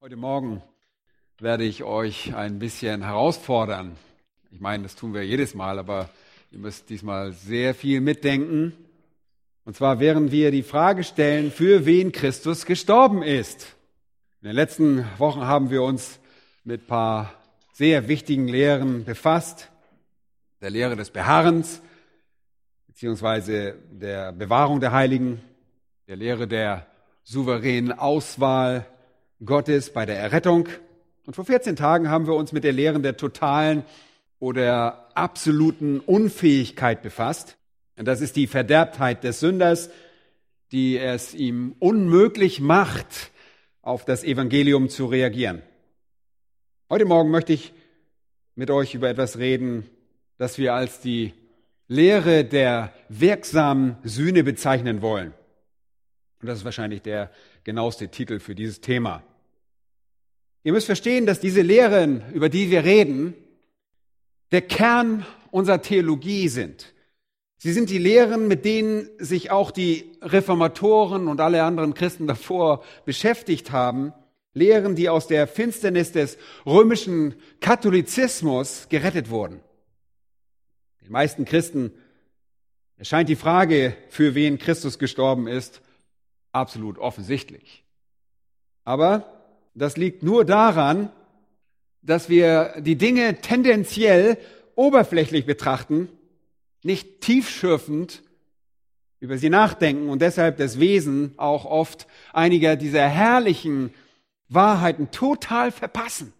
Heute Morgen werde ich euch ein bisschen herausfordern. Ich meine, das tun wir jedes Mal, aber ihr müsst diesmal sehr viel mitdenken. Und zwar während wir die Frage stellen, für wen Christus gestorben ist. In den letzten Wochen haben wir uns mit ein paar sehr wichtigen Lehren befasst. Der Lehre des Beharrens, beziehungsweise der Bewahrung der Heiligen, der Lehre der souveränen Auswahl Gottes bei der Errettung. Und vor 14 Tagen haben wir uns mit der Lehre der totalen oder absoluten Unfähigkeit befasst. Und das ist die Verderbtheit des Sünders, die es ihm unmöglich macht, auf das Evangelium zu reagieren. Heute Morgen möchte ich mit euch über etwas reden, das wir als die Lehre der wirksamen Sühne bezeichnen wollen. Und das ist wahrscheinlich der genaueste Titel für dieses Thema. Ihr müsst verstehen, dass diese Lehren, über die wir reden, der Kern unserer Theologie sind. Sie sind die Lehren, mit denen sich auch die Reformatoren und alle anderen Christen davor beschäftigt haben. Lehren, die aus der Finsternis des römischen Katholizismus gerettet wurden. Den meisten Christen erscheint die Frage, für wen Christus gestorben ist, absolut offensichtlich. Aber das liegt nur daran, dass wir die Dinge tendenziell oberflächlich betrachten, nicht tiefschürfend über sie nachdenken und deshalb das Wesen auch oft einiger dieser herrlichen Wahrheiten total verpassen.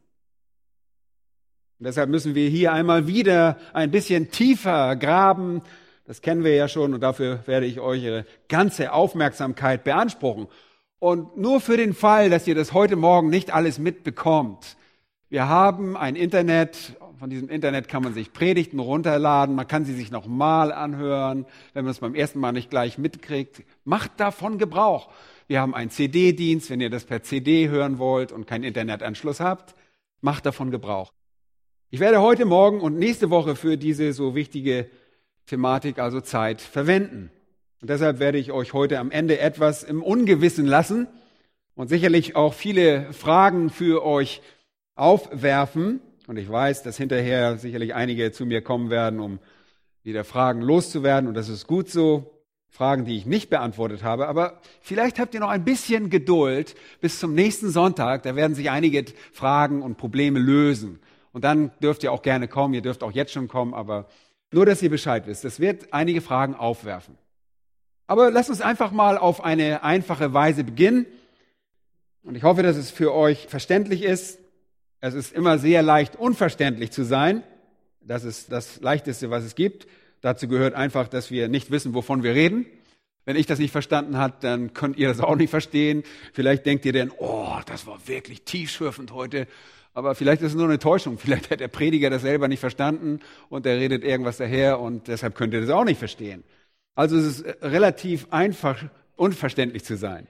Und deshalb müssen wir hier einmal wieder ein bisschen tiefer graben. Das kennen wir ja schon und dafür werde ich eure ganze Aufmerksamkeit beanspruchen. Und nur für den Fall, dass ihr das heute Morgen nicht alles mitbekommt. Wir haben ein Internet, von diesem Internet kann man sich Predigten runterladen, man kann sie sich nochmal anhören, wenn man es beim ersten Mal nicht gleich mitkriegt. Macht davon Gebrauch. Wir haben einen CD-Dienst, wenn ihr das per CD hören wollt und keinen Internetanschluss habt, macht davon Gebrauch. Ich werde heute Morgen und nächste Woche für diese so wichtige Thematik also Zeit verwenden. Und deshalb werde ich euch heute am Ende etwas im Ungewissen lassen und sicherlich auch viele Fragen für euch aufwerfen. Und ich weiß, dass hinterher sicherlich einige zu mir kommen werden, um wieder Fragen loszuwerden. Und das ist gut so. Fragen, die ich nicht beantwortet habe. Aber vielleicht habt ihr noch ein bisschen Geduld bis zum nächsten Sonntag. Da werden sich einige Fragen und Probleme lösen. Und dann dürft ihr auch gerne kommen. Ihr dürft auch jetzt schon kommen. Aber nur, dass ihr Bescheid wisst. Das wird einige Fragen aufwerfen. Aber lasst uns einfach mal auf eine einfache Weise beginnen. Und ich hoffe, dass es für euch verständlich ist. Es ist immer sehr leicht, unverständlich zu sein. Das ist das Leichteste, was es gibt. Dazu gehört einfach, dass wir nicht wissen, wovon wir reden. Wenn ich das nicht verstanden habe, dann könnt ihr das auch nicht verstehen. Vielleicht denkt ihr dann, oh, das war wirklich tiefschürfend heute. Aber vielleicht ist es nur eine Täuschung. Vielleicht hat der Prediger das selber nicht verstanden und er redet irgendwas daher und deshalb könnt ihr das auch nicht verstehen. Also es ist relativ einfach, unverständlich zu sein.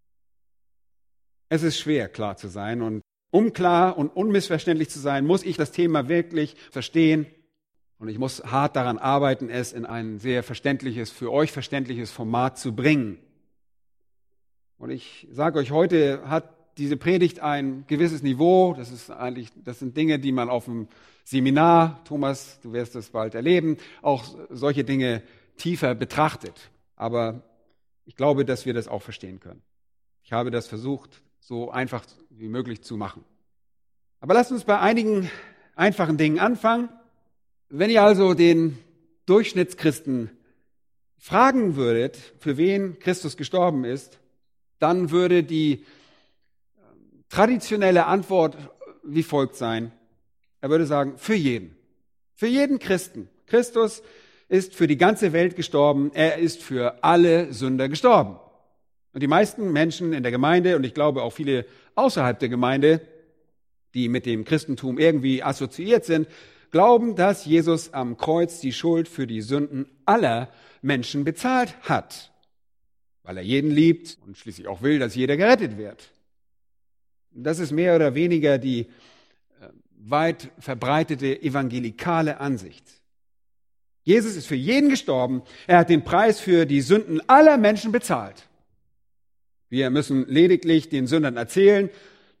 Es ist schwer, klar zu sein. Und um klar und unmissverständlich zu sein, muss ich das Thema wirklich verstehen. Und ich muss hart daran arbeiten, es in ein sehr verständliches, für euch verständliches Format zu bringen. Und ich sage euch, heute hat diese Predigt ein gewisses Niveau. Das sind Dinge, die man auf dem Seminar, Thomas, du wirst es bald erleben, auch solche Dinge tiefer betrachtet. Aber ich glaube, dass wir das auch verstehen können. Ich habe das versucht, so einfach wie möglich zu machen. Aber lasst uns bei einigen einfachen Dingen anfangen. Wenn ihr also den Durchschnittschristen fragen würdet, für wen Christus gestorben ist, dann würde die traditionelle Antwort wie folgt sein. Er würde sagen, für jeden. Für jeden Christen. Christus ist für die ganze Welt gestorben. Er ist für alle Sünder gestorben. Und die meisten Menschen in der Gemeinde und ich glaube auch viele außerhalb der Gemeinde, die mit dem Christentum irgendwie assoziiert sind, glauben, dass Jesus am Kreuz die Schuld für die Sünden aller Menschen bezahlt hat, weil er jeden liebt und schließlich auch will, dass jeder gerettet wird. Das ist mehr oder weniger die weit verbreitete evangelikale Ansicht. Jesus ist für jeden gestorben. Er hat den Preis für die Sünden aller Menschen bezahlt. Wir müssen lediglich den Sündern erzählen,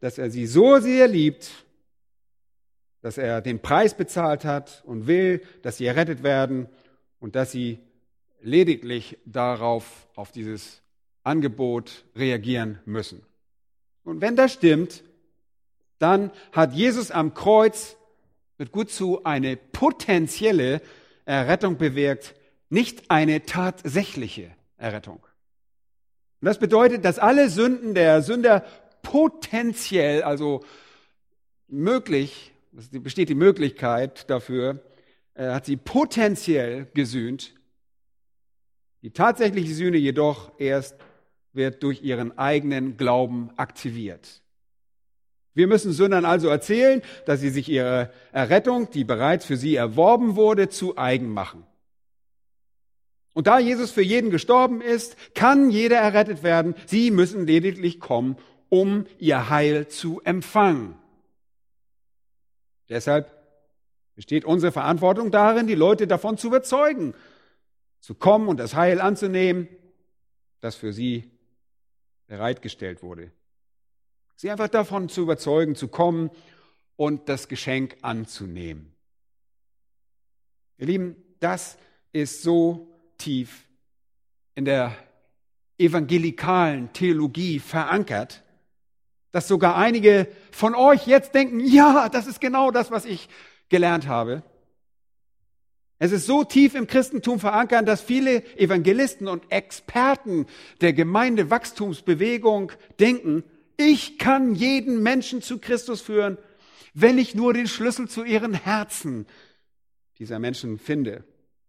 dass er sie so sehr liebt, dass er den Preis bezahlt hat und will, dass sie errettet werden und dass sie lediglich auf dieses Angebot reagieren müssen. Und wenn das stimmt, dann hat Jesus am Kreuz mit gut zu eine potenzielle Errettung bewirkt, nicht eine tatsächliche Errettung. Und das bedeutet, dass alle Sünden der Sünder potenziell, also möglich, es besteht die Möglichkeit dafür, er hat sie potenziell gesühnt. Die tatsächliche Sühne jedoch erst wird durch ihren eigenen Glauben aktiviert. Wir müssen Sündern also erzählen, dass sie sich ihre Errettung, die bereits für sie erworben wurde, zu eigen machen. Und da Jesus für jeden gestorben ist, kann jeder errettet werden. Sie müssen lediglich kommen, um ihr Heil zu empfangen. Deshalb besteht unsere Verantwortung darin, die Leute davon zu überzeugen, zu kommen und das Heil anzunehmen, das für sie bereitgestellt wurde. Sie einfach davon zu überzeugen, zu kommen und das Geschenk anzunehmen. Ihr Lieben, das ist so tief in der evangelikalen Theologie verankert, dass sogar einige von euch jetzt denken, ja, das ist genau das, was ich gelernt habe. Es ist so tief im Christentum verankert, dass viele Evangelisten und Experten der Gemeindewachstumsbewegung denken, ich kann jeden Menschen zu Christus führen, wenn ich nur den Schlüssel zu ihren Herzen dieser Menschen finde.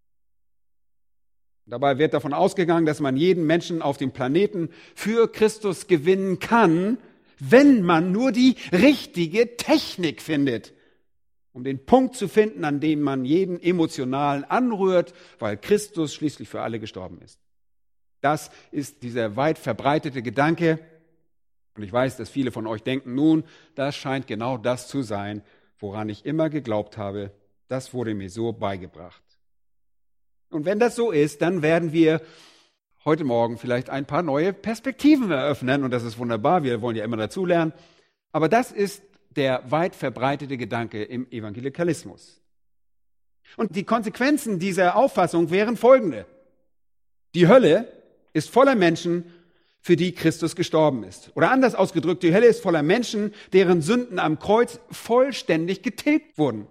Dabei wird davon ausgegangen, dass man jeden Menschen auf dem Planeten für Christus gewinnen kann, wenn man nur die richtige Technik findet, um den Punkt zu finden, an dem man jeden Emotionalen anrührt, weil Christus schließlich für alle gestorben ist. Das ist dieser weit verbreitete Gedanke. Und ich weiß, dass viele von euch denken, nun, das scheint genau das zu sein, woran ich immer geglaubt habe. Das wurde mir so beigebracht. Und wenn das so ist, dann werden wir heute Morgen vielleicht ein paar neue Perspektiven eröffnen. Und das ist wunderbar, wir wollen ja immer dazulernen. Aber das ist der weit verbreitete Gedanke im Evangelikalismus. Und die Konsequenzen dieser Auffassung wären folgende. Die Hölle ist voller Menschen, für die Christus gestorben ist. Oder anders ausgedrückt, die Hölle ist voller Menschen, deren Sünden am Kreuz vollständig getilgt wurden.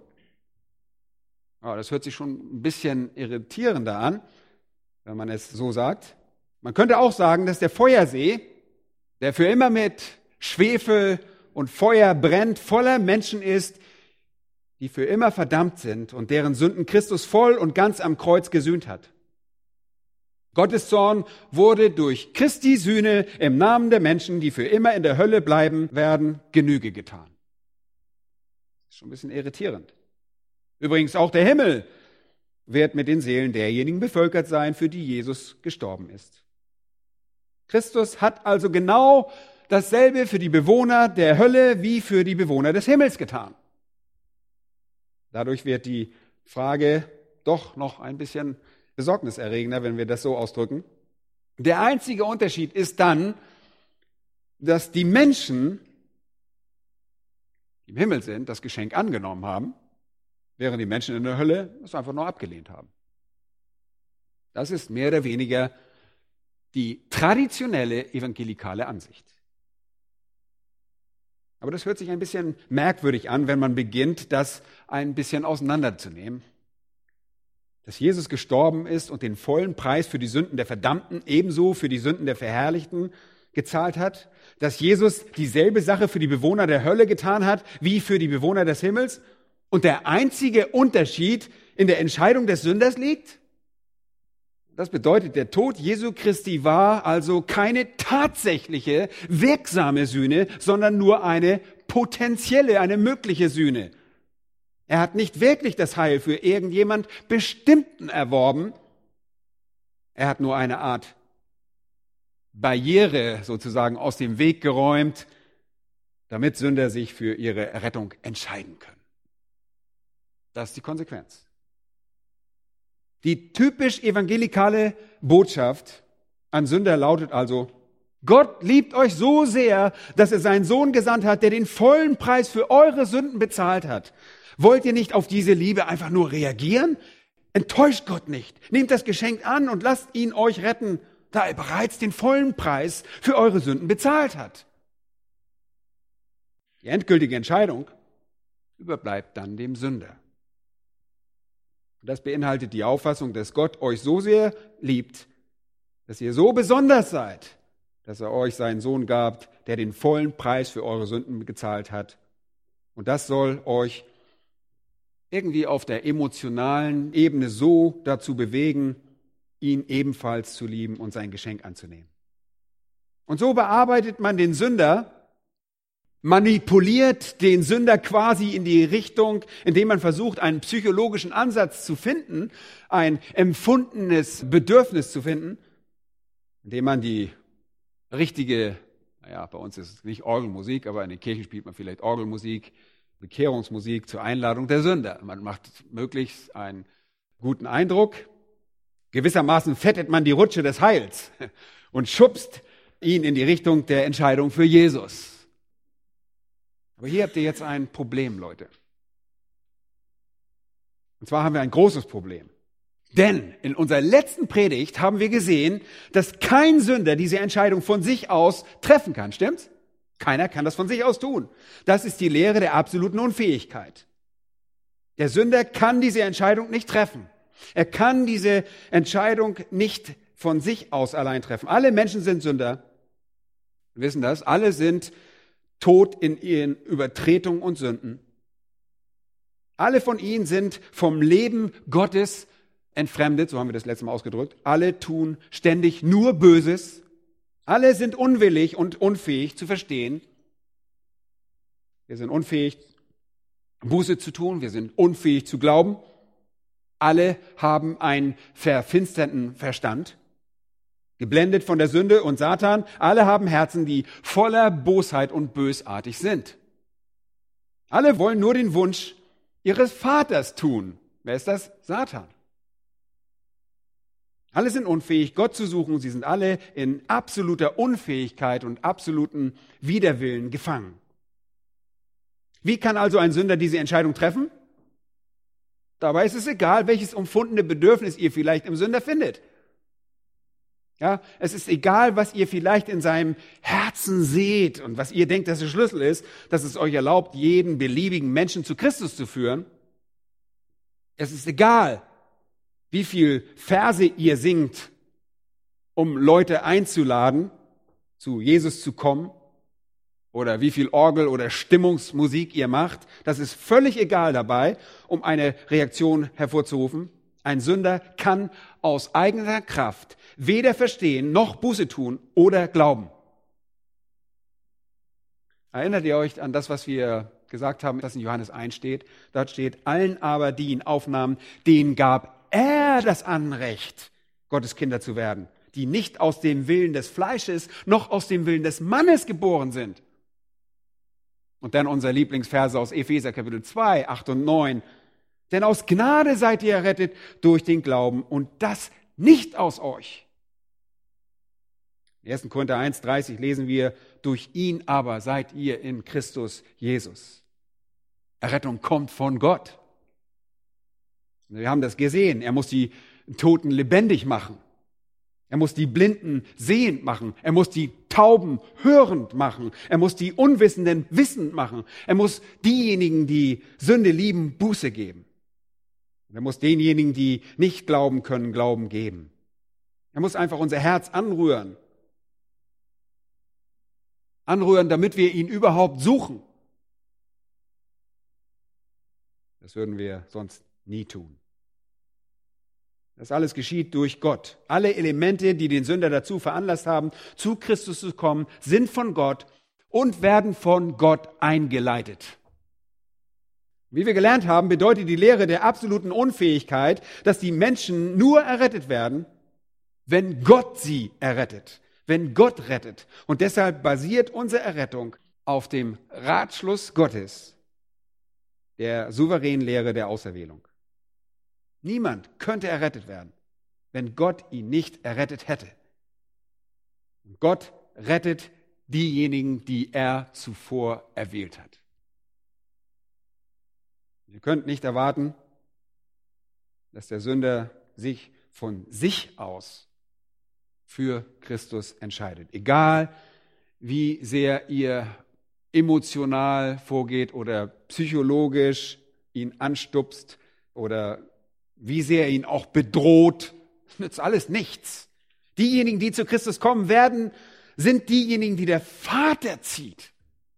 Das hört sich schon ein bisschen irritierender an, wenn man es so sagt. Man könnte auch sagen, dass der Feuersee, der für immer mit Schwefel und Feuer brennt, voller Menschen ist, die für immer verdammt sind und deren Sünden Christus voll und ganz am Kreuz gesühnt hat. Gottes Zorn wurde durch Christi Sühne im Namen der Menschen, die für immer in der Hölle bleiben werden, Genüge getan. Das ist schon ein bisschen irritierend. Übrigens auch der Himmel wird mit den Seelen derjenigen bevölkert sein, für die Jesus gestorben ist. Christus hat also genau dasselbe für die Bewohner der Hölle wie für die Bewohner des Himmels getan. Dadurch wird die Frage doch noch ein bisschen besorgniserregender, wenn wir das so ausdrücken. Der einzige Unterschied ist dann, dass die Menschen, die im Himmel sind, das Geschenk angenommen haben, während die Menschen in der Hölle es einfach nur abgelehnt haben. Das ist mehr oder weniger die traditionelle evangelikale Ansicht. Aber das hört sich ein bisschen merkwürdig an, wenn man beginnt, das ein bisschen auseinanderzunehmen. Dass Jesus gestorben ist und den vollen Preis für die Sünden der Verdammten, ebenso für die Sünden der Verherrlichten gezahlt hat. Dass Jesus dieselbe Sache für die Bewohner der Hölle getan hat, wie für die Bewohner des Himmels. Und der einzige Unterschied in der Entscheidung des Sünders liegt. Das bedeutet, der Tod Jesu Christi war also keine tatsächliche, wirksame Sühne, sondern nur eine potenzielle, eine mögliche Sühne. Er hat nicht wirklich das Heil für irgendjemand Bestimmten erworben. Er hat nur eine Art Barriere sozusagen aus dem Weg geräumt, damit Sünder sich für ihre Errettung entscheiden können. Das ist die Konsequenz. Die typisch evangelikale Botschaft an Sünder lautet also, Gott liebt euch so sehr, dass er seinen Sohn gesandt hat, der den vollen Preis für eure Sünden bezahlt hat. Wollt ihr nicht auf diese Liebe einfach nur reagieren? Enttäuscht Gott nicht. Nehmt das Geschenk an und lasst ihn euch retten, da er bereits den vollen Preis für eure Sünden bezahlt hat. Die endgültige Entscheidung überbleibt dann dem Sünder. Das beinhaltet die Auffassung, dass Gott euch so sehr liebt, dass ihr so besonders seid, dass er euch seinen Sohn gab, der den vollen Preis für eure Sünden gezahlt hat. Und das soll euch irgendwie auf der emotionalen Ebene so dazu bewegen, ihn ebenfalls zu lieben und sein Geschenk anzunehmen. Und so bearbeitet man den Sünder, manipuliert den Sünder quasi in die Richtung, indem man versucht, einen psychologischen Ansatz zu finden, ein empfundenes Bedürfnis zu finden, indem man die richtige, bei uns ist es nicht Orgelmusik, aber in den Kirchen spielt man vielleicht Orgelmusik, Bekehrungsmusik zur Einladung der Sünder. Man macht möglichst einen guten Eindruck. Gewissermaßen fettet man die Rutsche des Heils und schubst ihn in die Richtung der Entscheidung für Jesus. Aber hier habt ihr jetzt ein Problem, Leute. Und zwar haben wir ein großes Problem. Denn in unserer letzten Predigt haben wir gesehen, dass kein Sünder diese Entscheidung von sich aus treffen kann. Stimmt's? Keiner kann das von sich aus tun. Das ist die Lehre der absoluten Unfähigkeit. Der Sünder kann diese Entscheidung nicht treffen. Er kann diese Entscheidung nicht von sich aus allein treffen. Alle Menschen sind Sünder. Wir wissen das. Alle sind tot in ihren Übertretungen und Sünden. Alle von ihnen sind vom Leben Gottes entfremdet, so haben wir das letzte Mal ausgedrückt. Alle tun ständig nur Böses. Alle sind unwillig und unfähig zu verstehen. Wir sind unfähig, Buße zu tun. Wir sind unfähig zu glauben. Alle haben einen verfinsterten Verstand, geblendet von der Sünde und Satan. Alle haben Herzen, die voller Bosheit und bösartig sind. Alle wollen nur den Wunsch ihres Vaters tun. Wer ist das? Satan. Alle sind unfähig, Gott zu suchen. Sie sind alle in absoluter Unfähigkeit und absoluten Widerwillen gefangen. Wie kann also ein Sünder diese Entscheidung treffen? Dabei ist es egal, welches empfundene Bedürfnis ihr vielleicht im Sünder findet. Ja, es ist egal, was ihr vielleicht in seinem Herzen seht und was ihr denkt, dass der Schlüssel ist, dass es euch erlaubt, jeden beliebigen Menschen zu Christus zu führen. Es ist egal, wie viel Verse ihr singt, um Leute einzuladen, zu Jesus zu kommen, oder wie viel Orgel oder Stimmungsmusik ihr macht. Das ist völlig egal dabei, um eine Reaktion hervorzurufen. Ein Sünder kann aus eigener Kraft weder verstehen noch Buße tun oder glauben. Erinnert ihr euch an das, was wir gesagt haben, was in Johannes 1 steht? Dort steht, allen aber, die ihn aufnahmen, denen gab er das Anrecht, Gottes Kinder zu werden, die nicht aus dem Willen des Fleisches noch aus dem Willen des Mannes geboren sind. Und dann unser Lieblingsverse aus Epheser Kapitel 2, 8 und 9. Denn aus Gnade seid ihr errettet durch den Glauben und das nicht aus euch. In 1. Korinther 1, 30 lesen wir, durch ihn aber seid ihr in Christus Jesus. Errettung kommt von Gott. Wir haben das gesehen. Er muss die Toten lebendig machen. Er muss die Blinden sehend machen. Er muss die Tauben hörend machen. Er muss die Unwissenden wissend machen. Er muss diejenigen, die Sünde lieben, Buße geben. Er muss denjenigen, die nicht glauben können, Glauben geben. Er muss einfach unser Herz anrühren. Anrühren, damit wir ihn überhaupt suchen. Das würden wir sonst nie tun. Das alles geschieht durch Gott. Alle Elemente, die den Sünder dazu veranlasst haben, zu Christus zu kommen, sind von Gott und werden von Gott eingeleitet. Wie wir gelernt haben, bedeutet die Lehre der absoluten Unfähigkeit, dass die Menschen nur errettet werden, wenn Gott sie errettet, wenn Gott rettet. Und deshalb basiert unsere Errettung auf dem Ratschluss Gottes, der souveränen Lehre der Auserwählung. Niemand könnte errettet werden, wenn Gott ihn nicht errettet hätte. Und Gott rettet diejenigen, die er zuvor erwählt hat. Ihr könnt nicht erwarten, dass der Sünder sich von sich aus für Christus entscheidet. Egal, wie sehr ihr emotional vorgeht oder psychologisch ihn anstupst oder wie sehr ihn auch bedroht, das nützt alles nichts. Diejenigen, die zu Christus kommen werden, sind diejenigen, die der Vater zieht.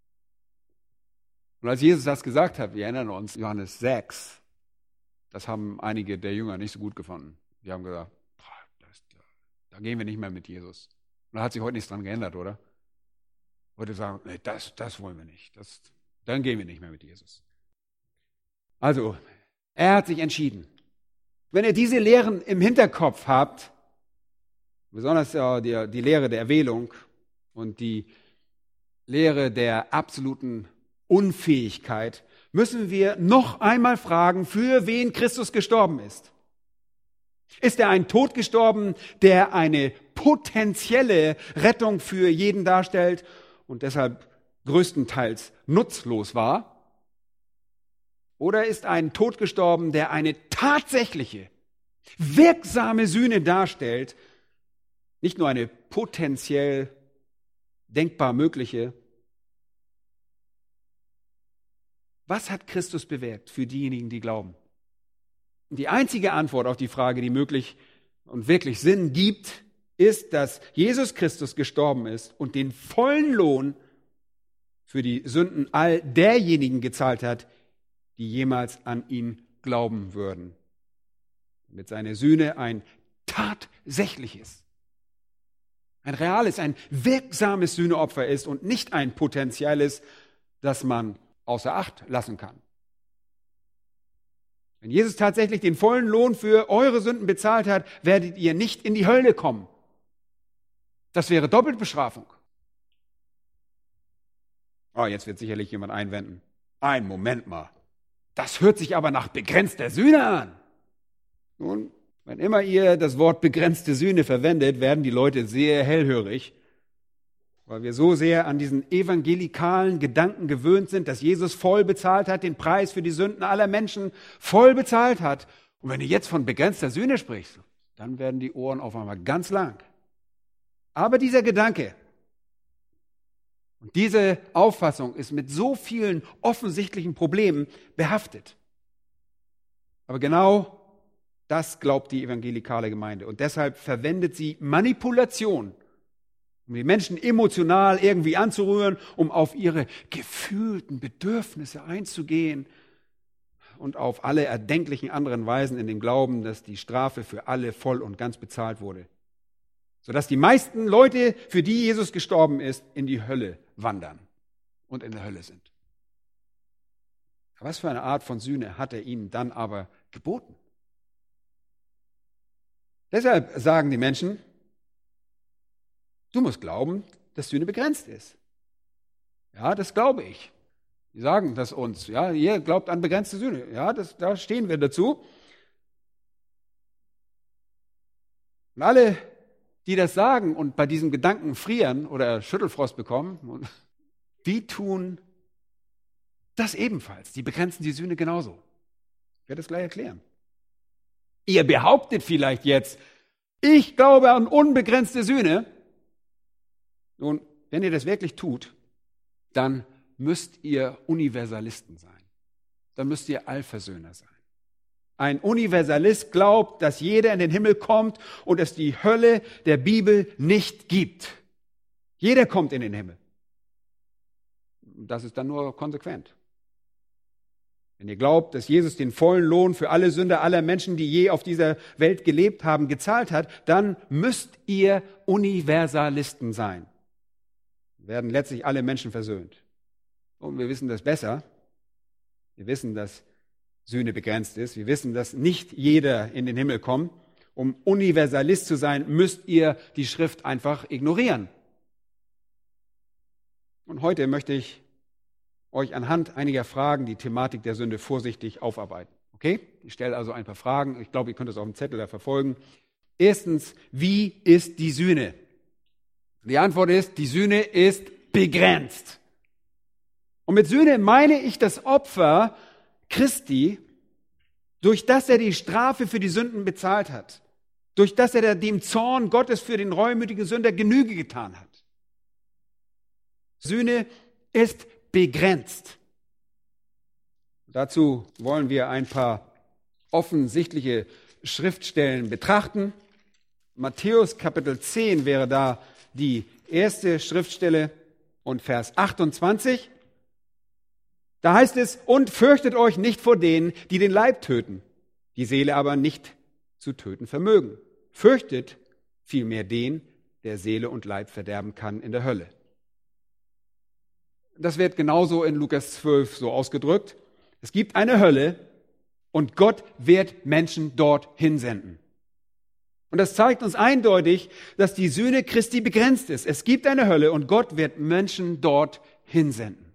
Und als Jesus das gesagt hat, wir erinnern uns, Johannes 6, das haben einige der Jünger nicht so gut gefunden. Die haben gesagt, da gehen wir nicht mehr mit Jesus. Und da hat sich heute nichts dran geändert, oder? Heute sagen, nee, das wollen wir nicht. Dann gehen wir nicht mehr mit Jesus. Also, er hat sich entschieden. Wenn ihr diese Lehren im Hinterkopf habt, besonders die Lehre der Erwählung und die Lehre der absoluten Unfähigkeit, müssen wir noch einmal fragen, für wen Christus gestorben ist. Ist er ein Tod gestorben, der eine potenzielle Rettung für jeden darstellt und deshalb größtenteils nutzlos war? Oder ist ein Tod gestorben, der eine tatsächliche, wirksame Sühne darstellt, nicht nur eine potenziell denkbar mögliche? Was hat Christus bewirkt für diejenigen, die glauben? Und die einzige Antwort auf die Frage, die möglich und wirklich Sinn gibt, ist, dass Jesus Christus gestorben ist und den vollen Lohn für die Sünden all derjenigen gezahlt hat, die jemals an ihn glauben würden. Damit seine Sühne ein tatsächliches, ein reales, ein wirksames Sühneopfer ist und nicht ein potenzielles, das man außer Acht lassen kann. Wenn Jesus tatsächlich den vollen Lohn für eure Sünden bezahlt hat, werdet ihr nicht in die Hölle kommen. Das wäre Doppelbestrafung. Oh, jetzt wird sicherlich jemand einwenden. Ein Moment mal. Das hört sich aber nach begrenzter Sühne an. Nun, wenn immer ihr das Wort begrenzte Sühne verwendet, werden die Leute sehr hellhörig, weil wir so sehr an diesen evangelikalen Gedanken gewöhnt sind, dass Jesus voll bezahlt hat, den Preis für die Sünden aller Menschen voll bezahlt hat. Und wenn du jetzt von begrenzter Sühne sprichst, dann werden die Ohren auf einmal ganz lang. Aber dieser Gedanke und diese Auffassung ist mit so vielen offensichtlichen Problemen behaftet. Aber genau das glaubt die evangelikale Gemeinde. Und deshalb verwendet sie Manipulation, um die Menschen emotional irgendwie anzurühren, um auf ihre gefühlten Bedürfnisse einzugehen und auf alle erdenklichen anderen Weisen in dem Glauben, dass die Strafe für alle voll und ganz bezahlt wurde. Sodass die meisten Leute, für die Jesus gestorben ist, in die Hölle wandern und in der Hölle sind. Was für eine Art von Sühne hat er ihnen dann aber geboten? Deshalb sagen die Menschen, du musst glauben, dass Sühne begrenzt ist. Ja, das glaube ich. Die sagen das uns. Ja, ihr glaubt an begrenzte Sühne. Ja, da stehen wir dazu. Und alle, die das sagen und bei diesem Gedanken frieren oder Schüttelfrost bekommen, die tun das ebenfalls. Die begrenzen die Sühne genauso. Ich werde das gleich erklären. Ihr behauptet vielleicht jetzt, ich glaube an unbegrenzte Sühne. Nun, wenn ihr das wirklich tut, dann müsst ihr Universalisten sein. Dann müsst ihr Allversöhner sein. Ein Universalist glaubt, dass jeder in den Himmel kommt und es die Hölle der Bibel nicht gibt. Jeder kommt in den Himmel. Das ist dann nur konsequent. Wenn ihr glaubt, dass Jesus den vollen Lohn für alle Sünder aller Menschen, die je auf dieser Welt gelebt haben, gezahlt hat, dann müsst ihr Universalisten sein. Werden letztlich alle Menschen versöhnt. Und wir wissen das besser. Wir wissen, dass Sühne begrenzt ist. Wir wissen, dass nicht jeder in den Himmel kommt. Um Universalist zu sein, müsst ihr die Schrift einfach ignorieren. Und heute möchte ich euch anhand einiger Fragen die Thematik der Sünde vorsichtig aufarbeiten. Okay? Ich stelle also ein paar Fragen. Ich glaube, ihr könnt es auf dem Zettel da verfolgen. Erstens, wie ist die Sühne? Die Antwort ist, die Sühne ist begrenzt. Und mit Sühne meine ich das Opfer Christi, durch das er die Strafe für die Sünden bezahlt hat, durch das er dem Zorn Gottes für den reumütigen Sünder Genüge getan hat. Sühne ist begrenzt. Dazu wollen wir ein paar offensichtliche Schriftstellen betrachten. Matthäus Kapitel 10 wäre da die erste Schriftstelle und Vers 28. Da heißt es, und fürchtet euch nicht vor denen, die den Leib töten, die Seele aber nicht zu töten vermögen. Fürchtet vielmehr den, der Seele und Leib verderben kann in der Hölle. Das wird genauso in Lukas 12 so ausgedrückt. Es gibt eine Hölle und Gott wird Menschen dort hinsenden. Und das zeigt uns eindeutig, dass die Sühne Christi begrenzt ist. Es gibt eine Hölle und Gott wird Menschen dort hinsenden.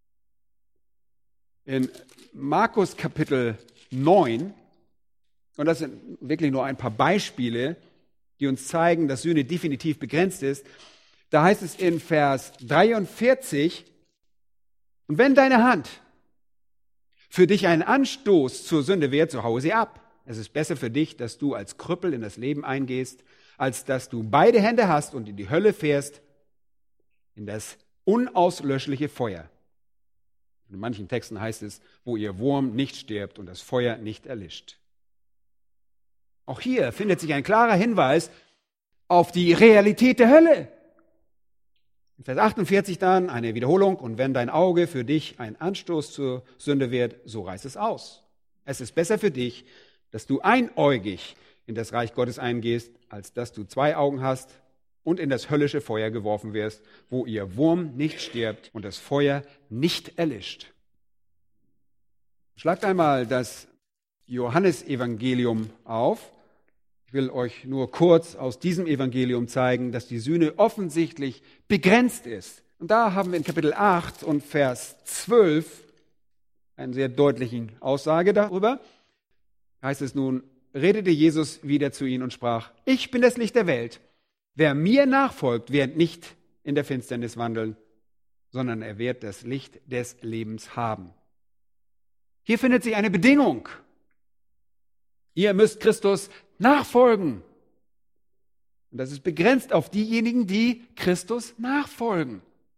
In Markus Kapitel 9, und das sind wirklich nur ein paar Beispiele, die uns zeigen, dass Sühne definitiv begrenzt ist, da heißt es in Vers 43, und wenn deine Hand für dich einen Anstoß zur Sünde wird, so haue sie ab. Es ist besser für dich, dass du als Krüppel in das Leben eingehst, als dass du beide Hände hast und in die Hölle fährst, in das unauslöschliche Feuer. In manchen Texten heißt es, wo ihr Wurm nicht stirbt und das Feuer nicht erlischt. Auch hier findet sich ein klarer Hinweis auf die Realität der Hölle. In Vers 48 dann eine Wiederholung, und wenn dein Auge für dich ein Anstoß zur Sünde wird, so reiß es aus. Es ist besser für dich, dass du einäugig in das Reich Gottes eingehst, als dass du zwei Augen hast und in das höllische Feuer geworfen wirst, wo ihr Wurm nicht stirbt und das Feuer nicht erlischt. Schlagt einmal das Johannesevangelium auf. Ich will euch nur kurz aus diesem Evangelium zeigen, dass die Sühne offensichtlich begrenzt ist. Und da haben wir in Kapitel 8 und Vers 12 eine sehr deutliche Aussage darüber. Da heißt es nun, redete Jesus wieder zu ihnen und sprach, ich bin das Licht der Welt. Wer mir nachfolgt, wird nicht in der Finsternis wandeln, sondern er wird das Licht des Lebens haben. Hier findet sich eine Bedingung. Ihr müsst Christus nachfolgen. Und das ist begrenzt auf diejenigen, die Christus nachfolgen.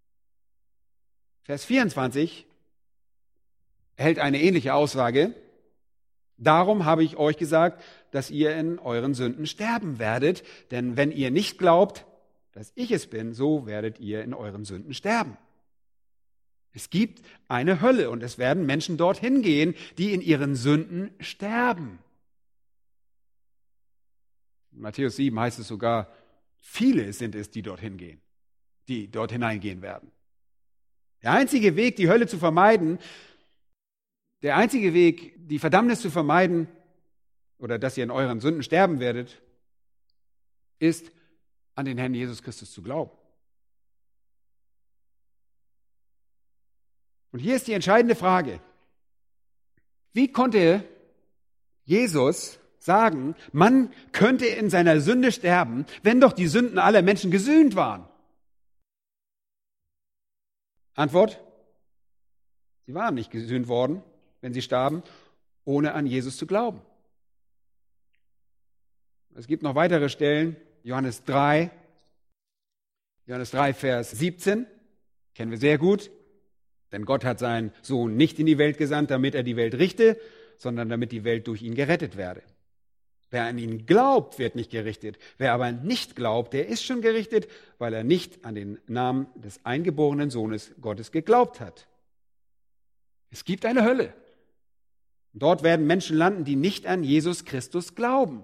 Vers 24 hält eine ähnliche Aussage. Darum habe ich euch gesagt, dass ihr in euren Sünden sterben werdet. Denn wenn ihr nicht glaubt, dass ich es bin, so werdet ihr in euren Sünden sterben. Es gibt eine Hölle und es werden Menschen dorthin gehen, die in ihren Sünden sterben. In Matthäus 7 heißt es sogar, viele sind es, die dorthin gehen, die dort hineingehen werden. Der einzige Weg, die Hölle zu vermeiden, der einzige Weg, die Verdammnis zu vermeiden oder dass ihr in euren Sünden sterben werdet, ist, an den Herrn Jesus Christus zu glauben. Und hier ist die entscheidende Frage. Wie konnte Jesus sagen, man könnte in seiner Sünde sterben, wenn doch die Sünden aller Menschen gesühnt waren? Antwort: Sie waren nicht gesühnt worden, wenn sie starben, ohne an Jesus zu glauben. Es gibt noch weitere Stellen, Johannes 3, Vers 17, kennen wir sehr gut. Denn Gott hat seinen Sohn nicht in die Welt gesandt, damit er die Welt richte, sondern damit die Welt durch ihn gerettet werde. Wer an ihn glaubt, wird nicht gerichtet. Wer aber nicht glaubt, der ist schon gerichtet, weil er nicht an den Namen des eingeborenen Sohnes Gottes geglaubt hat. Es gibt eine Hölle. Dort werden Menschen landen, die nicht an Jesus Christus glauben.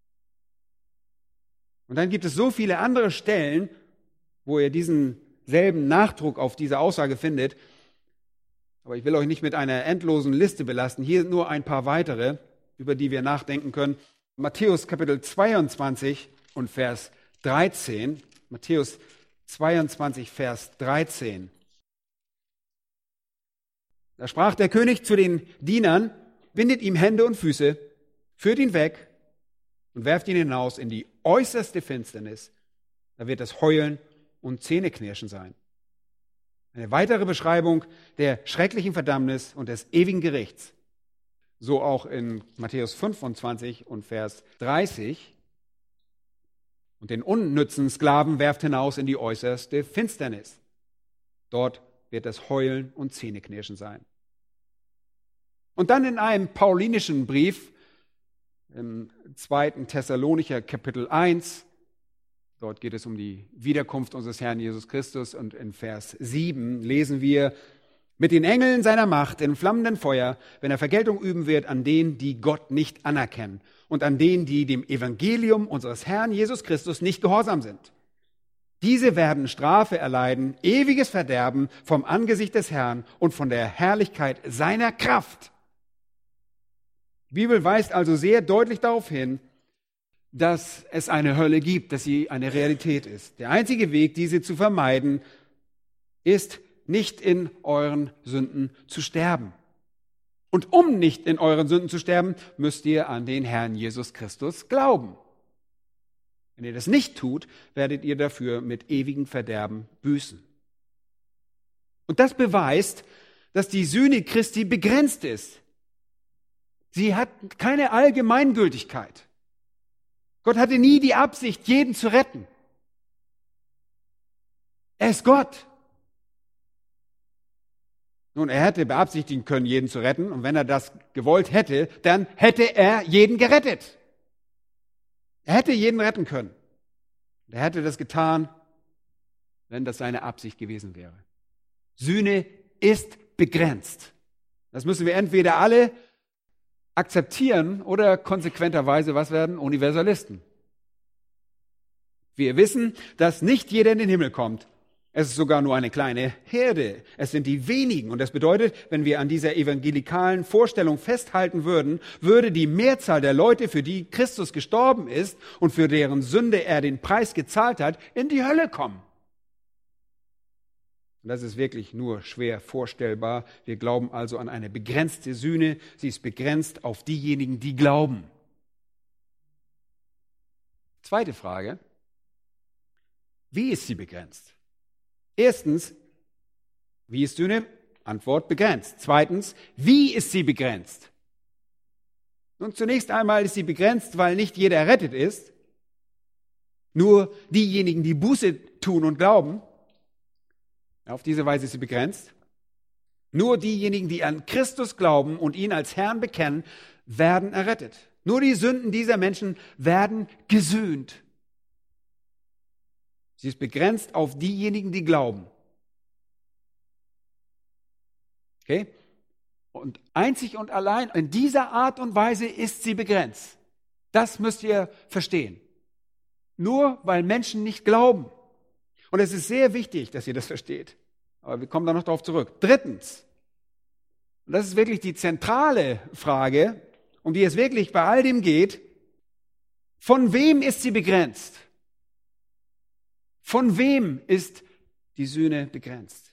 Und dann gibt es so viele andere Stellen, wo ihr diesen selben Nachdruck auf diese Aussage findet. Aber ich will euch nicht mit einer endlosen Liste belasten. Hier sind nur ein paar weitere, über die wir nachdenken können. Matthäus Kapitel 22 und Vers 13. Matthäus 22, Vers 13. Da sprach der König zu den Dienern, bindet ihm Hände und Füße, führt ihn weg und werft ihn hinaus in die äußerste Finsternis. Da wird das Heulen und Zähneknirschen sein. Eine weitere Beschreibung der schrecklichen Verdammnis und des ewigen Gerichts. So auch in Matthäus 25 und Vers 30. Und den unnützen Sklaven werft hinaus in die äußerste Finsternis. Dort wird es Heulen und Zähneknirschen sein. Und dann in einem paulinischen Brief, im 2. Thessalonicher Kapitel 1, dort geht es um die Wiederkunft unseres Herrn Jesus Christus, und in Vers 7 lesen wir: Mit den Engeln seiner Macht in flammendem Feuer, wenn er Vergeltung üben wird an denen, die Gott nicht anerkennen und an denen, die dem Evangelium unseres Herrn Jesus Christus nicht gehorsam sind. Diese werden Strafe erleiden, ewiges Verderben vom Angesicht des Herrn und von der Herrlichkeit seiner Kraft. Die Bibel weist also sehr deutlich darauf hin, dass es eine Hölle gibt, dass sie eine Realität ist. Der einzige Weg, diese zu vermeiden, ist, nicht in euren Sünden zu sterben. Und um nicht in euren Sünden zu sterben, müsst ihr an den Herrn Jesus Christus glauben. Wenn ihr das nicht tut, werdet ihr dafür mit ewigem Verderben büßen. Und das beweist, dass die Sühne Christi begrenzt ist. Sie hat keine Allgemeingültigkeit. Gott hatte nie die Absicht, jeden zu retten. Er ist Gott. Nun, er hätte beabsichtigen können, jeden zu retten. Und wenn er das gewollt hätte, dann hätte er jeden gerettet. Er hätte jeden retten können. Er hätte das getan, wenn das seine Absicht gewesen wäre. Sühne ist begrenzt. Das müssen wir entweder alle akzeptieren oder konsequenterweise was werden? Universalisten. Wir wissen, dass nicht jeder in den Himmel kommt. Es ist sogar nur eine kleine Herde. Es sind die wenigen. Und das bedeutet, wenn wir an dieser evangelikalen Vorstellung festhalten würden, würde die Mehrzahl der Leute, für die Christus gestorben ist und für deren Sünde er den Preis gezahlt hat, in die Hölle kommen. Und das ist wirklich nur schwer vorstellbar. Wir glauben also an eine begrenzte Sühne. Sie ist begrenzt auf diejenigen, die glauben. Zweite Frage: Wie ist sie begrenzt? Erstens, wie ist Sühne? Antwort: begrenzt. Zweitens, wie ist sie begrenzt? Nun, zunächst einmal ist sie begrenzt, weil nicht jeder errettet ist. Nur diejenigen, die Buße tun und glauben. Auf diese Weise ist sie begrenzt. Nur diejenigen, die an Christus glauben und ihn als Herrn bekennen, werden errettet. Nur die Sünden dieser Menschen werden gesühnt. Sie ist begrenzt auf diejenigen, die glauben. Okay? Und einzig und allein in dieser Art und Weise ist sie begrenzt. Das müsst ihr verstehen. Nur weil Menschen nicht glauben. Und es ist sehr wichtig, dass ihr das versteht. Aber wir kommen da noch darauf zurück. Drittens, und das ist wirklich die zentrale Frage, um die es wirklich bei all dem geht: Von wem ist sie begrenzt? Von wem ist die Sühne begrenzt?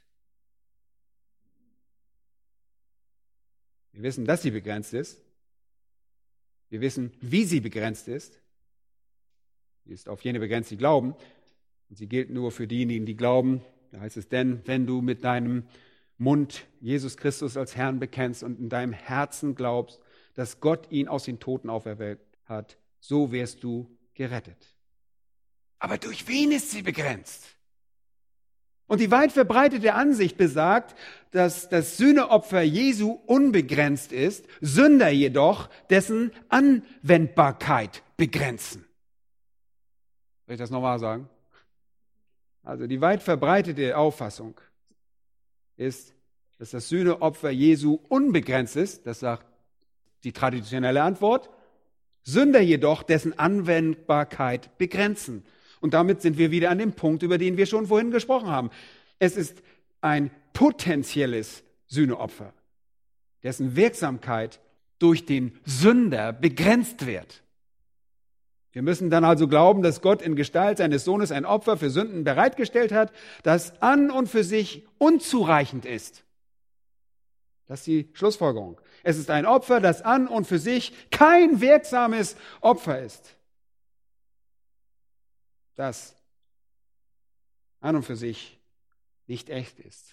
Wir wissen, dass sie begrenzt ist. Wir wissen, wie sie begrenzt ist. Sie ist auf jene begrenzt, die glauben. Und sie gilt nur für diejenigen, die glauben. Da heißt es: Denn wenn du mit deinem Mund Jesus Christus als Herrn bekennst und in deinem Herzen glaubst, dass Gott ihn aus den Toten auferweckt hat, so wirst du gerettet. Aber durch wen ist sie begrenzt? Und die weit verbreitete Ansicht besagt, dass das Sühneopfer Jesu unbegrenzt ist, Sünder jedoch dessen Anwendbarkeit begrenzen. Soll ich das nochmal sagen? Also die weit verbreitete Auffassung ist, dass das Sühneopfer Jesu unbegrenzt ist. Das sagt die traditionelle Antwort. Sünder jedoch dessen Anwendbarkeit begrenzen. Und damit sind wir wieder an dem Punkt, über den wir schon vorhin gesprochen haben. Es ist ein potenzielles Sühneopfer, dessen Wirksamkeit durch den Sünder begrenzt wird. Wir müssen dann also glauben, dass Gott in Gestalt seines Sohnes ein Opfer für Sünden bereitgestellt hat, das an und für sich unzureichend ist. Das ist die Schlussfolgerung. Es ist ein Opfer, das an und für sich kein wirksames Opfer ist. Das an und für sich nicht echt ist.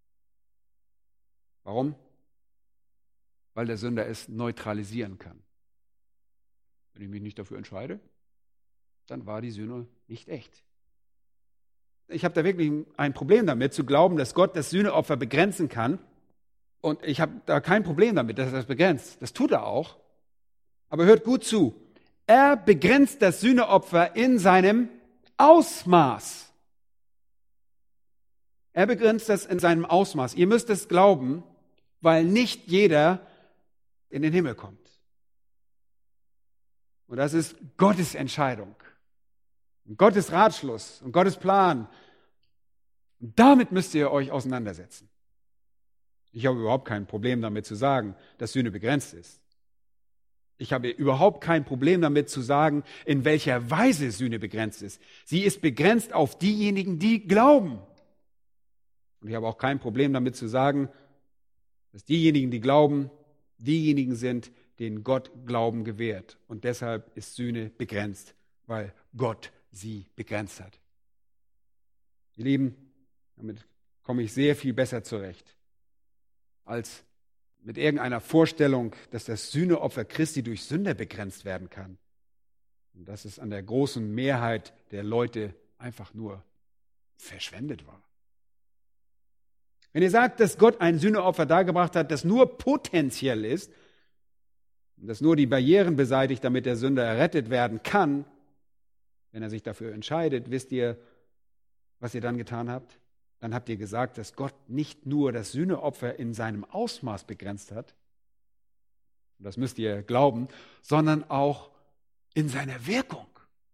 Warum? Weil der Sünder es neutralisieren kann. Wenn ich mich nicht dafür entscheide, dann war die Sühne nicht echt. Ich habe da wirklich ein Problem damit, zu glauben, dass Gott das Sühneopfer begrenzen kann. Und ich habe da kein Problem damit, dass er das begrenzt. Das tut er auch. Aber hört gut zu. Er begrenzt das Sühneopfer in seinem Ausmaß. Er begrenzt das in seinem Ausmaß. Ihr müsst es glauben, weil nicht jeder in den Himmel kommt. Und das ist Gottes Entscheidung, Gottes Ratschluss und Gottes Plan. Und damit müsst ihr euch auseinandersetzen. Ich habe überhaupt kein Problem damit zu sagen, dass Sühne begrenzt ist. Ich habe überhaupt kein Problem damit zu sagen, in welcher Weise Sühne begrenzt ist. Sie ist begrenzt auf diejenigen, die glauben. Und ich habe auch kein Problem damit zu sagen, dass diejenigen, die glauben, diejenigen sind, denen Gott Glauben gewährt. Und deshalb ist Sühne begrenzt, weil Gott sie begrenzt hat. Ihr Lieben, damit komme ich sehr viel besser zurecht, als mit irgendeiner Vorstellung, dass das Sühneopfer Christi durch Sünder begrenzt werden kann. Und dass es an der großen Mehrheit der Leute einfach nur verschwendet war. Wenn ihr sagt, dass Gott ein Sühneopfer dargebracht hat, das nur potenziell ist, das nur die Barrieren beseitigt, damit der Sünder errettet werden kann, wenn er sich dafür entscheidet, wisst ihr, was ihr dann getan habt? Dann habt ihr gesagt, dass Gott nicht nur das Sühneopfer in seinem Ausmaß begrenzt hat, und das müsst ihr glauben, sondern auch in seiner Wirkung.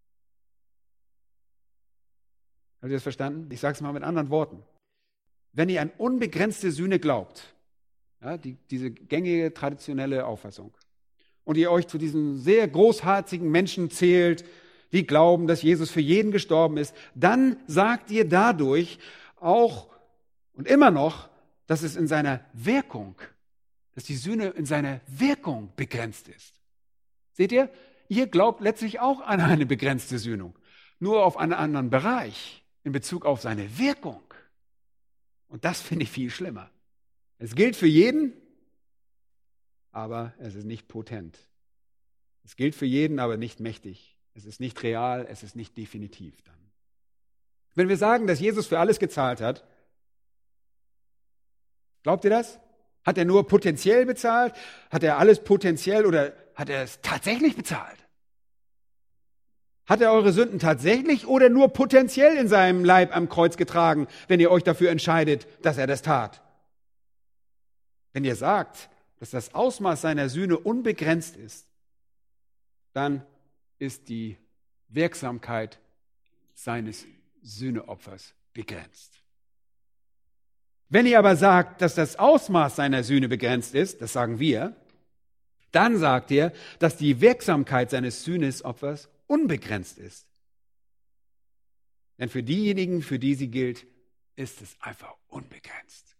Habt ihr das verstanden? Ich sage es mal mit anderen Worten. Wenn ihr an unbegrenzte Sühne glaubt, ja, diese gängige traditionelle Auffassung, und ihr euch zu diesen sehr großherzigen Menschen zählt, die glauben, dass Jesus für jeden gestorben ist, dann sagt ihr dadurch auch und immer noch, dass es in seiner Wirkung, dass die Sühne in seiner Wirkung begrenzt ist. Seht ihr? Ihr glaubt letztlich auch an eine begrenzte Sühnung, nur auf einen anderen Bereich in Bezug auf seine Wirkung. Und das finde ich viel schlimmer. Es gilt für jeden, aber es ist nicht potent. Es gilt für jeden, aber nicht mächtig. Es ist nicht real, es ist nicht definitiv dann. Wenn wir sagen, dass Jesus für alles gezahlt hat, glaubt ihr das? Hat er nur potenziell bezahlt? Hat er alles potenziell oder hat er es tatsächlich bezahlt? Hat er eure Sünden tatsächlich oder nur potenziell in seinem Leib am Kreuz getragen, wenn ihr euch dafür entscheidet, dass er das tat? Wenn ihr sagt, dass das Ausmaß seiner Sühne unbegrenzt ist, dann ist die Wirksamkeit seines Sühneopfers begrenzt. Wenn ihr aber sagt, dass das Ausmaß seiner Sühne begrenzt ist, das sagen wir, dann sagt ihr, dass die Wirksamkeit seines Sühneopfers unbegrenzt ist. Denn für diejenigen, für die sie gilt, ist es einfach unbegrenzt.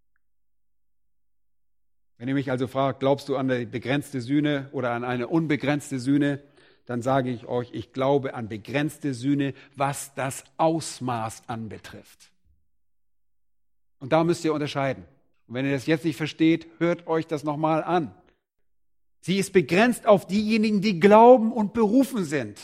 Wenn ihr mich also fragt, glaubst du an eine begrenzte Sühne oder an eine unbegrenzte Sühne, dann sage ich euch, ich glaube an begrenzte Sühne, was das Ausmaß anbetrifft. Und da müsst ihr unterscheiden. Und wenn ihr das jetzt nicht versteht, hört euch das nochmal an. Sie ist begrenzt auf diejenigen, die glauben und berufen sind.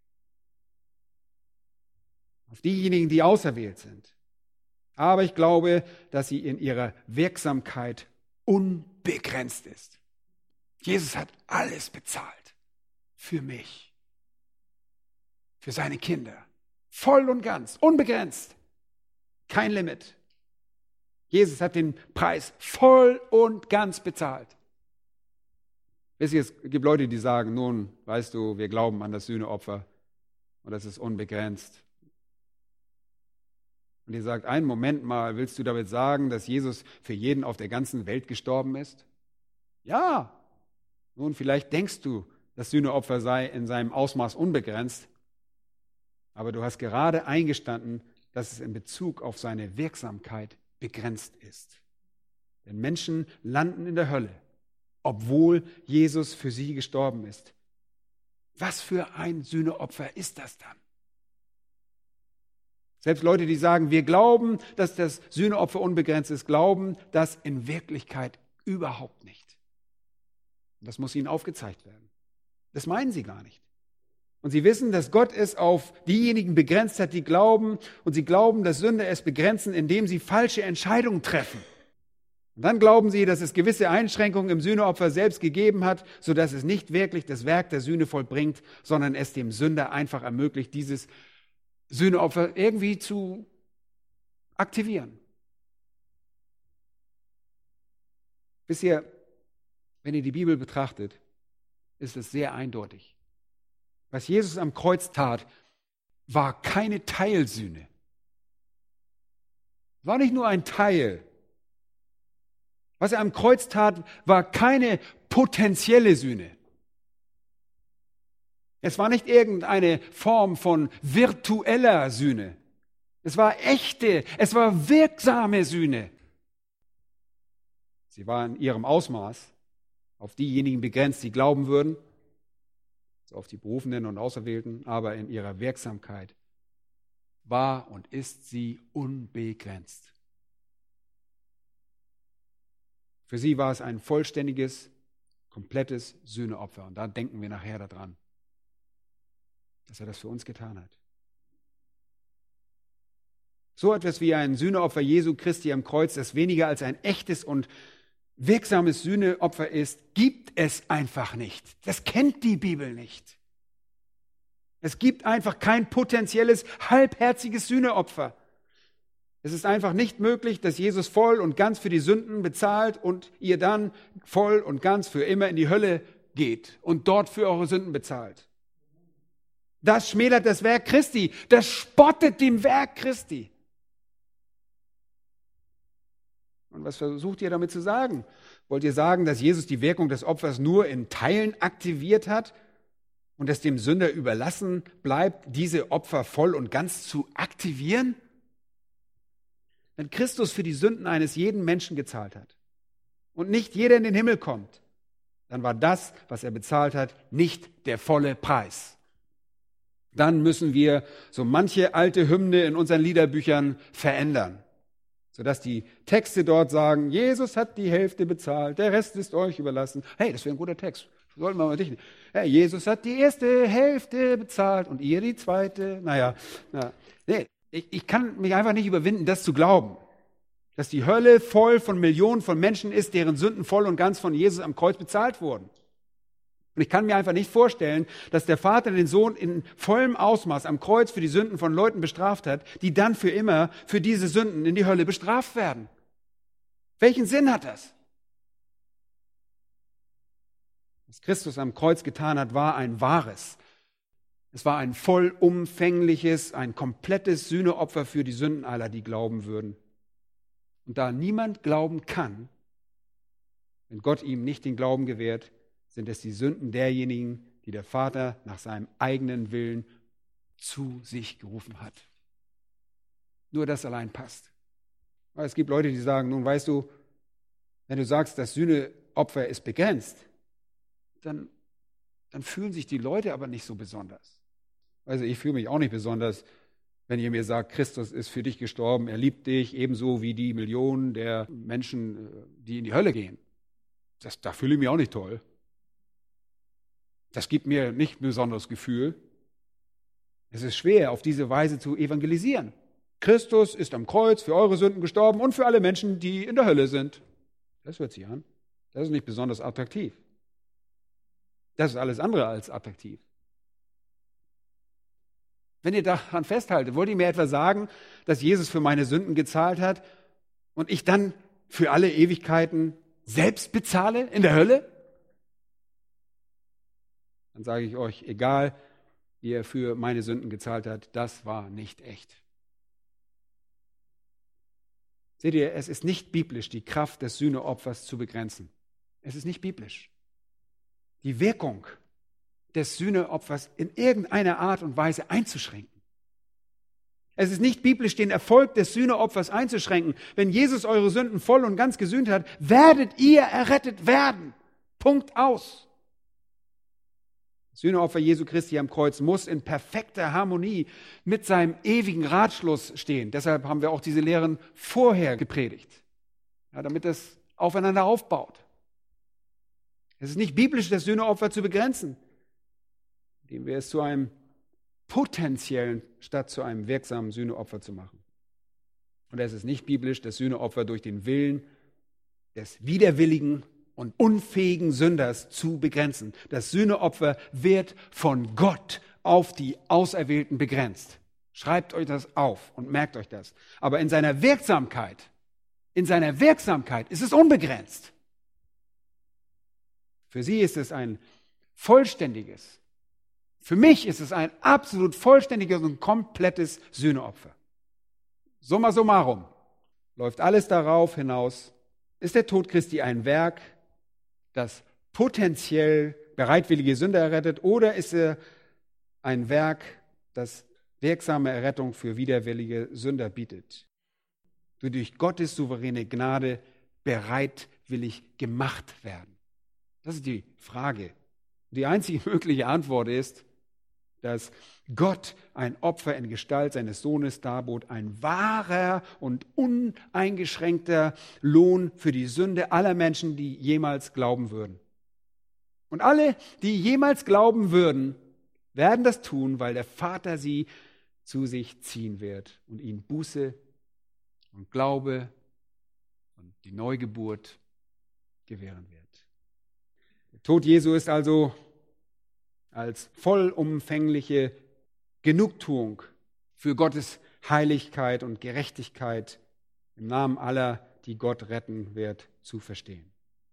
Auf diejenigen, die auserwählt sind. Aber ich glaube, dass sie in ihrer Wirksamkeit unbegrenzt ist. Jesus hat alles bezahlt. Für mich. Für seine Kinder. Voll und ganz. Unbegrenzt. Kein Limit. Jesus hat den Preis voll und ganz bezahlt. Wisst ihr, es gibt Leute, die sagen, nun, weißt du, wir glauben an das Sühneopfer und das ist unbegrenzt. Und ihr sagt, einen Moment mal, willst du damit sagen, dass Jesus für jeden auf der ganzen Welt gestorben ist? Ja. Nun, vielleicht denkst du, das Sühneopfer sei in seinem Ausmaß unbegrenzt, aber du hast gerade eingestanden, dass es in Bezug auf seine Wirksamkeit begrenzt ist. Denn Menschen landen in der Hölle, obwohl Jesus für sie gestorben ist. Was für ein Sühneopfer ist das dann? Selbst Leute, die sagen, wir glauben, dass das Sühneopfer unbegrenzt ist, glauben das in Wirklichkeit überhaupt nicht. Das muss ihnen aufgezeigt werden. Das meinen sie gar nicht. Und sie wissen, dass Gott es auf diejenigen begrenzt hat, die glauben. Und sie glauben, dass Sünder es begrenzen, indem sie falsche Entscheidungen treffen. Und dann glauben sie, dass es gewisse Einschränkungen im Sühneopfer selbst gegeben hat, sodass es nicht wirklich das Werk der Sühne vollbringt, sondern es dem Sünder einfach ermöglicht, dieses Sühneopfer irgendwie zu aktivieren. Wisst ihr, wenn ihr die Bibel betrachtet, ist es sehr eindeutig. Was Jesus am Kreuz tat, war keine Teilsühne. War nicht nur ein Teil. Was er am Kreuz tat, war keine potenzielle Sühne. Es war nicht irgendeine Form von virtueller Sühne. Es war echte, es war wirksame Sühne. Sie war in ihrem Ausmaß auf diejenigen begrenzt, die glauben würden, also auf die Berufenen und Auserwählten, aber in ihrer Wirksamkeit war und ist sie unbegrenzt. Für sie war es ein vollständiges, komplettes Sühneopfer. Und da denken wir nachher daran, dass er das für uns getan hat. So etwas wie ein Sühneopfer Jesu Christi am Kreuz, das weniger als ein echtes und wirksames Sühneopfer ist, gibt es einfach nicht. Das kennt die Bibel nicht. Es gibt einfach kein potenzielles, halbherziges Sühneopfer. Es ist einfach nicht möglich, dass Jesus voll und ganz für die Sünden bezahlt und ihr dann voll und ganz für immer in die Hölle geht und dort für eure Sünden bezahlt. Das schmälert das Werk Christi. Das spottet dem Werk Christi. Und was versucht ihr damit zu sagen? Wollt ihr sagen, dass Jesus die Wirkung des Opfers nur in Teilen aktiviert hat und es dem Sünder überlassen bleibt, diese Opfer voll und ganz zu aktivieren? Wenn Christus für die Sünden eines jeden Menschen gezahlt hat und nicht jeder in den Himmel kommt, dann war das, was er bezahlt hat, nicht der volle Preis. Dann müssen wir so manche alte Hymne in unseren Liederbüchern verändern, sodass die Texte dort sagen, Jesus hat die Hälfte bezahlt, der Rest ist euch überlassen. Hey, das wäre ein guter Text. Sollten wir mal dichten. Hey, Jesus hat die erste Hälfte bezahlt und ihr die zweite. Nee, ich kann mich einfach nicht überwinden, das zu glauben, dass die Hölle voll von Millionen von Menschen ist, deren Sünden voll und ganz von Jesus am Kreuz bezahlt wurden. Und ich kann mir einfach nicht vorstellen, dass der Vater den Sohn in vollem Ausmaß am Kreuz für die Sünden von Leuten bestraft hat, die dann für immer für diese Sünden in die Hölle bestraft werden. Welchen Sinn hat das? Was Christus am Kreuz getan hat, war ein wahres. Es war ein vollumfängliches, ein komplettes Sühneopfer für die Sünden aller, die glauben würden. Und da niemand glauben kann, wenn Gott ihm nicht den Glauben gewährt, sind es die Sünden derjenigen, die der Vater nach seinem eigenen Willen zu sich gerufen hat. Nur das allein passt. Weil es gibt Leute, die sagen, nun weißt du, wenn du sagst, das Sühneopfer ist begrenzt, dann fühlen sich die Leute aber nicht so besonders. Also ich fühle mich auch nicht besonders, wenn ihr mir sagt, Christus ist für dich gestorben, er liebt dich, ebenso wie die Millionen der Menschen, die in die Hölle gehen. Da fühle ich mich auch nicht toll. Das gibt mir nicht ein besonderes Gefühl. Es ist schwer, auf diese Weise zu evangelisieren. Christus ist am Kreuz für eure Sünden gestorben und für alle Menschen, die in der Hölle sind. Das hört sich an. Das ist nicht besonders attraktiv. Das ist alles andere als attraktiv. Wenn ihr daran festhaltet, wollt ihr mir etwa sagen, dass Jesus für meine Sünden gezahlt hat und ich dann für alle Ewigkeiten selbst bezahle in der Hölle? Dann sage ich euch, egal wie er für meine Sünden gezahlt hat, das war nicht echt. Seht ihr, es ist nicht biblisch, die Kraft des Sühneopfers zu begrenzen. Es ist nicht biblisch. Die Wirkung des Sühneopfers in irgendeiner Art und Weise einzuschränken. Es ist nicht biblisch, den Erfolg des Sühneopfers einzuschränken. Wenn Jesus eure Sünden voll und ganz gesühnt hat, werdet ihr errettet werden. Punkt aus. Das Sühneopfer Jesu Christi am Kreuz muss in perfekter Harmonie mit seinem ewigen Ratschluss stehen. Deshalb haben wir auch diese Lehren vorher gepredigt, ja, damit es aufeinander aufbaut. Es ist nicht biblisch, das Sühneopfer zu begrenzen, indem wir es zu einem potenziellen statt zu einem wirksamen Sühneopfer zu machen. Und es ist nicht biblisch, das Sühneopfer durch den Willen des widerwilligen und unfähigen Sünders zu begrenzen. Das Sühneopfer wird von Gott auf die Auserwählten begrenzt. Schreibt euch das auf und merkt euch das. Aber in seiner Wirksamkeit ist es unbegrenzt. Für sie ist es ein vollständiges, für mich ist es ein absolut vollständiges und komplettes Sühneopfer. Summa summarum läuft alles darauf hinaus, ist der Tod Christi ein Werk, das potenziell bereitwillige Sünder errettet, oder ist er ein Werk, das wirksame Errettung für widerwillige Sünder bietet, die durch Gottes souveräne Gnade bereitwillig gemacht werden? Das ist die Frage. Die einzige mögliche Antwort ist, dass Gott ein Opfer in Gestalt seines Sohnes darbot, ein wahrer und uneingeschränkter Lohn für die Sünde aller Menschen, die jemals glauben würden. Und alle, die jemals glauben würden, werden das tun, weil der Vater sie zu sich ziehen wird und ihnen Buße und Glaube und die Neugeburt gewähren wird. Der Tod Jesu ist also als vollumfängliche Genugtuung für Gottes Heiligkeit und Gerechtigkeit im Namen aller, die Gott retten wird, zu verstehen.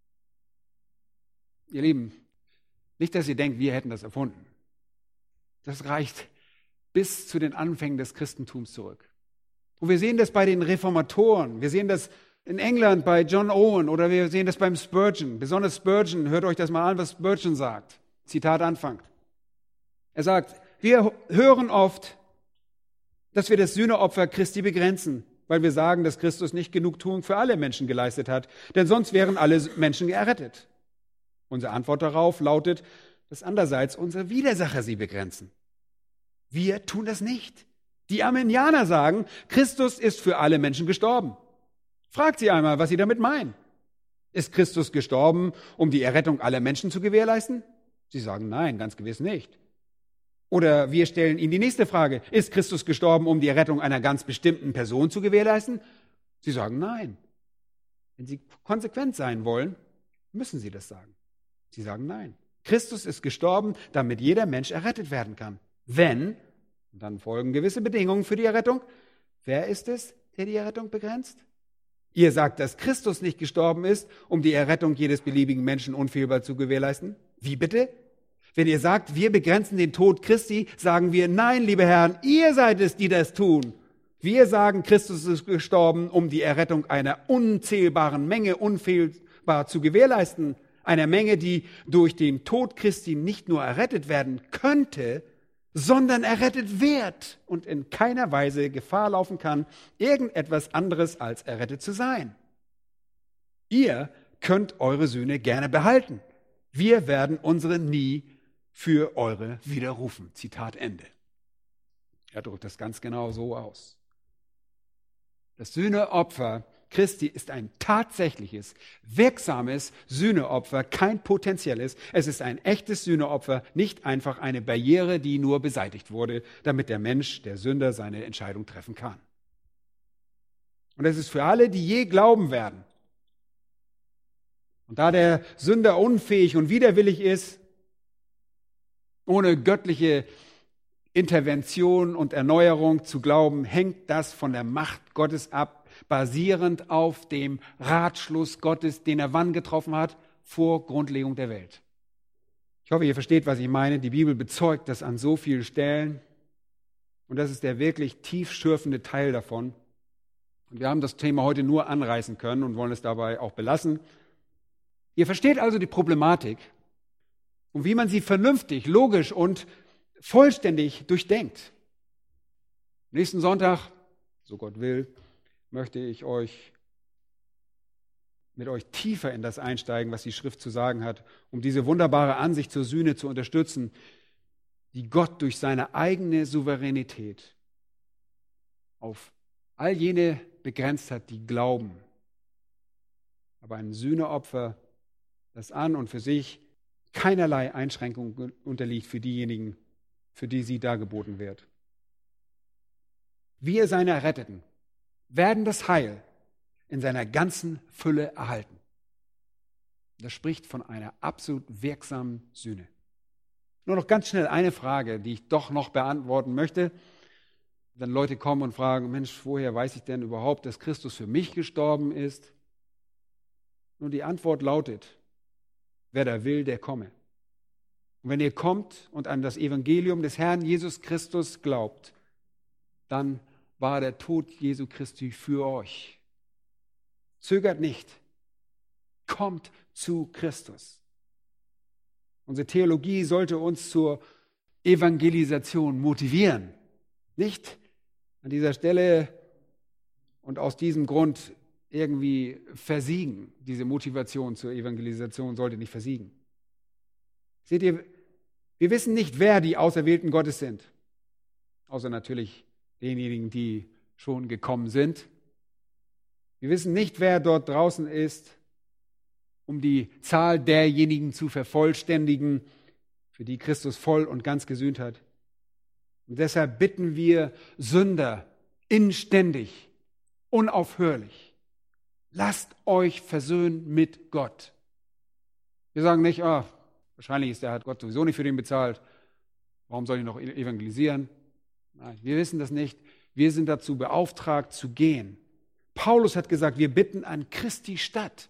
Ihr Lieben, nicht, dass ihr denkt, wir hätten das erfunden. Das reicht bis zu den Anfängen des Christentums zurück. Und wir sehen das bei den Reformatoren, wir sehen das in England bei John Owen oder wir sehen das beim Spurgeon. Besonders Spurgeon, hört euch das mal an, was Spurgeon sagt. Zitat Anfang. Er sagt, wir hören oft, dass wir das Sühneopfer Christi begrenzen, weil wir sagen, dass Christus nicht Genugtuung für alle Menschen geleistet hat, denn sonst wären alle Menschen errettet. Unsere Antwort darauf lautet, dass andererseits unsere Widersacher sie begrenzen. Wir tun das nicht. Die Arminianer sagen, Christus ist für alle Menschen gestorben. Fragt sie einmal, was sie damit meinen. Ist Christus gestorben, um die Errettung aller Menschen zu gewährleisten? Sie sagen nein, ganz gewiss nicht. Oder wir stellen ihnen die nächste Frage. Ist Christus gestorben, um die Errettung einer ganz bestimmten Person zu gewährleisten? Sie sagen nein. Wenn sie konsequent sein wollen, müssen sie das sagen. Sie sagen nein. Christus ist gestorben, damit jeder Mensch errettet werden kann. Wenn, und dann folgen gewisse Bedingungen für die Errettung. Wer ist es, der die Errettung begrenzt? Ihr sagt, dass Christus nicht gestorben ist, um die Errettung jedes beliebigen Menschen unfehlbar zu gewährleisten? Wie bitte? Wenn ihr sagt, wir begrenzen den Tod Christi, sagen wir, nein, liebe Herren, ihr seid es, die das tun. Wir sagen, Christus ist gestorben, um die Errettung einer unzählbaren Menge unfehlbar zu gewährleisten. Einer Menge, die durch den Tod Christi nicht nur errettet werden könnte, sondern errettet wird und in keiner Weise Gefahr laufen kann, irgendetwas anderes als errettet zu sein. Ihr könnt eure Sühne gerne behalten. Wir werden unsere nie für eure widerrufen. Zitat Ende. Er drückt das ganz genau so aus. Das Sühneopfer Christi ist ein tatsächliches, wirksames Sühneopfer, kein potenzielles. Es ist ein echtes Sühneopfer, nicht einfach eine Barriere, die nur beseitigt wurde, damit der Mensch, der Sünder, seine Entscheidung treffen kann. Und es ist für alle, die je glauben werden. Und da der Sünder unfähig und widerwillig ist, ohne göttliche Intervention und Erneuerung zu glauben, hängt das von der Macht Gottes ab, basierend auf dem Ratschluss Gottes, den er wann getroffen hat? Vor Grundlegung der Welt. Ich hoffe, ihr versteht, was ich meine. Die Bibel bezeugt das an so vielen Stellen. Und das ist der wirklich tiefschürfende Teil davon. Und wir haben das Thema heute nur anreißen können und wollen es dabei auch belassen. Ihr versteht also die Problematik und wie man sie vernünftig, logisch und vollständig durchdenkt. Nächsten Sonntag, so Gott will, möchte ich euch mit euch tiefer in das einsteigen, was die Schrift zu sagen hat, um diese wunderbare Ansicht zur Sühne zu unterstützen, die Gott durch seine eigene Souveränität auf all jene begrenzt hat, die glauben. Aber ein Sühneopfer, das an und für sich keinerlei Einschränkung unterliegt für diejenigen, für die sie dargeboten wird. Wir, seine Erretteten, werden das Heil in seiner ganzen Fülle erhalten. Das spricht von einer absolut wirksamen Sühne. Nur noch ganz schnell eine Frage, die ich doch noch beantworten möchte. Wenn Leute kommen und fragen, Mensch, woher weiß ich denn überhaupt, dass Christus für mich gestorben ist? Nun, die Antwort lautet, wer da will, der komme. Und wenn ihr kommt und an das Evangelium des Herrn Jesus Christus glaubt, dann war der Tod Jesu Christi für euch. Zögert nicht. Kommt zu Christus. Unsere Theologie sollte uns zur Evangelisation motivieren. Nicht an dieser Stelle und aus diesem Grund irgendwie versiegen. Diese Motivation zur Evangelisation sollte nicht versiegen. Seht ihr, wir wissen nicht, wer die Auserwählten Gottes sind. Außer natürlich denjenigen, die schon gekommen sind. Wir wissen nicht, wer dort draußen ist, um die Zahl derjenigen zu vervollständigen, für die Christus voll und ganz gesühnt hat. Und deshalb bitten wir Sünder inständig, unaufhörlich, lasst euch versöhnen mit Gott. Wir sagen nicht, wahrscheinlich hat Gott sowieso nicht für den bezahlt, warum soll ich noch evangelisieren? Nein, wir wissen das nicht. Wir sind dazu beauftragt, zu gehen. Paulus hat gesagt, wir bitten an Christi statt.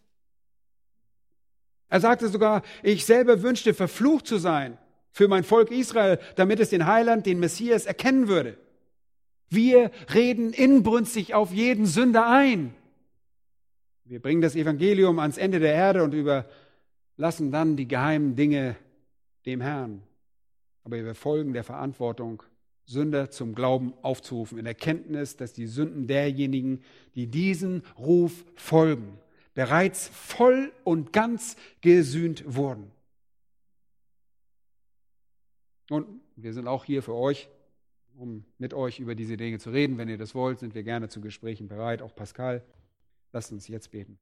Er sagte sogar, ich selber wünschte, verflucht zu sein für mein Volk Israel, damit es den Heiland, den Messias, erkennen würde. Wir reden inbrünstig auf jeden Sünder ein. Wir bringen das Evangelium ans Ende der Erde und überlassen dann die geheimen Dinge dem Herrn. Aber wir folgen der Verantwortung, Sünder zum Glauben aufzurufen, in Erkenntnis, dass die Sünden derjenigen, die diesen Ruf folgen, bereits voll und ganz gesühnt wurden. Und wir sind auch hier für euch, um mit euch über diese Dinge zu reden. Wenn ihr das wollt, sind wir gerne zu Gesprächen bereit, auch Pascal. Lasst uns jetzt beten.